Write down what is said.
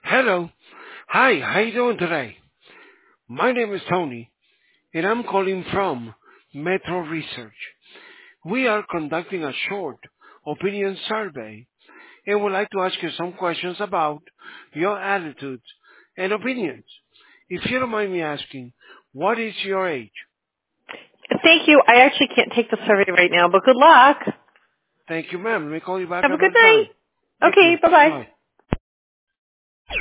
Hello. Hi, how you doing today? My name is Tony, and I'm calling from Metro Research. We are conducting a short opinion survey and would like to ask you some questions about your attitudes and opinions. If you don't mind me asking, what is your age? Thank you. I actually can't take the survey right now, but good luck. Thank you, ma'am. Let me call you back Have a good another night. time. You Okay, too. bye-bye. Bye.